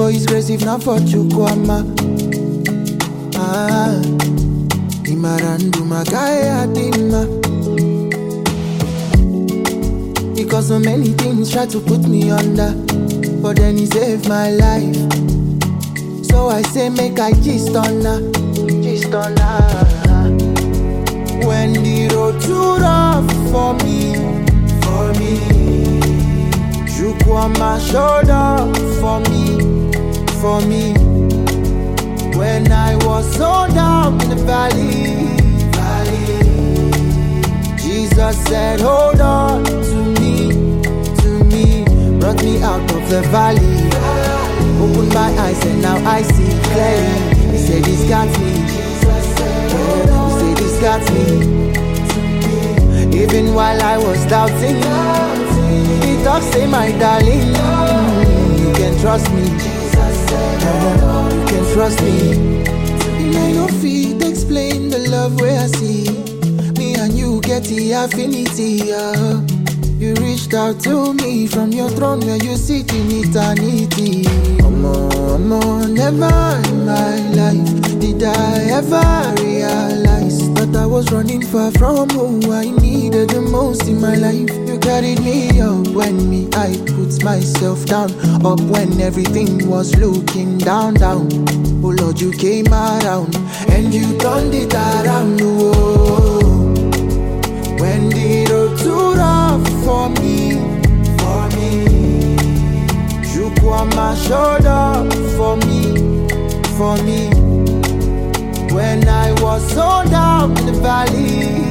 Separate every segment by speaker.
Speaker 1: for his grace, if not for Chukwama. Imarandu Magaya Dima. Because so many things try to put me under, but then he saved my life. So I say make I gist on her. When the road too rough for me, Chukwama showed up for me. When I was so down in the valley, Jesus said, hold on to me, brought me out of the valley. Opened my eyes and now I see clearly. He said he's got me. He said he's got me. Even while I was doubting, he talks, say my darling, you can trust me. You can trust me. And I don't feel to explain the love where I see. Me and you get the affinity, You reached out to me from your throne where you sit in eternity. Never in my life did I ever realize that I was running far from who I needed the most in my life. You carried me up when I put myself down, up when everything was looking down. Oh Lord, you came around and you turned it around. Oh, when the road too rough for me, Chukwama showed up for me. When I was so down in the valley,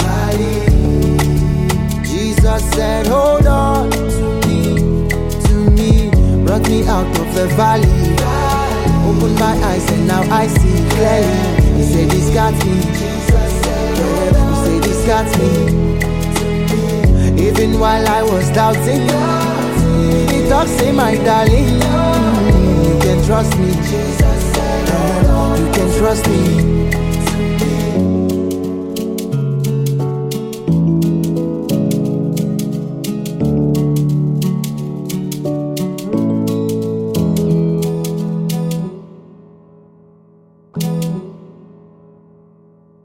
Speaker 1: Jesus said, hold on to me, brought me out of the valley. Opened my eyes and now I see clearly. He said he's got me. He said he's got me. Even while I was doubting, he talks, say my darling, you can trust me. You can trust me.